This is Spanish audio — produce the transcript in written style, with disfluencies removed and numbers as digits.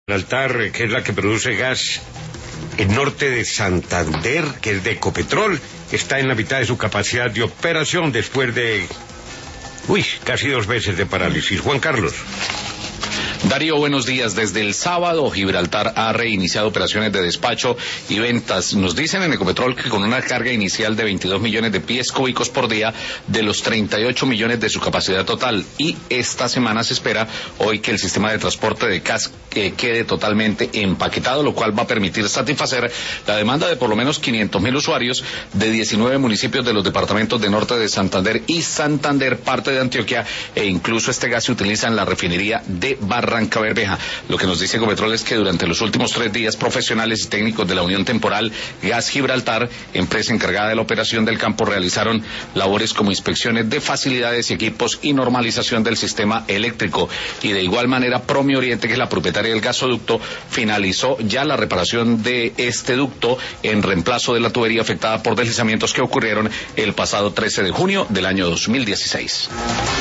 Gibraltar, que es la que produce gas, el norte de Santander, que es de Ecopetrol, está en la mitad de su capacidad de operación después de, casi 2 meses de parálisis. Juan Carlos. Darío, buenos días. Desde el sábado, Gibraltar ha reiniciado operaciones de despacho y ventas. Nos dicen en Ecopetrol que con una carga inicial de 22 millones de pies cúbicos por día de los 38 millones de su capacidad total. Y esta semana se espera hoy que el sistema de transporte de gas quede totalmente empaquetado, lo cual va a permitir satisfacer la demanda de por lo menos 500.000 usuarios de 19 municipios de los departamentos de norte de Santander y Santander, parte de Antioquia, e incluso este gas se utiliza en la refinería de Barrancabermeja. Lo que nos dice Ecopetrol es que durante los últimos 3 días, profesionales y técnicos de la Unión Temporal Gas Gibraltar, empresa encargada de la operación del campo, realizaron labores como inspecciones de facilidades y equipos y normalización del sistema eléctrico. Y de igual manera, Promi Oriente, que es la propietaria del gasoducto, finalizó ya la reparación de este ducto en reemplazo de la tubería afectada por deslizamientos que ocurrieron el pasado 13 de junio del año 2016.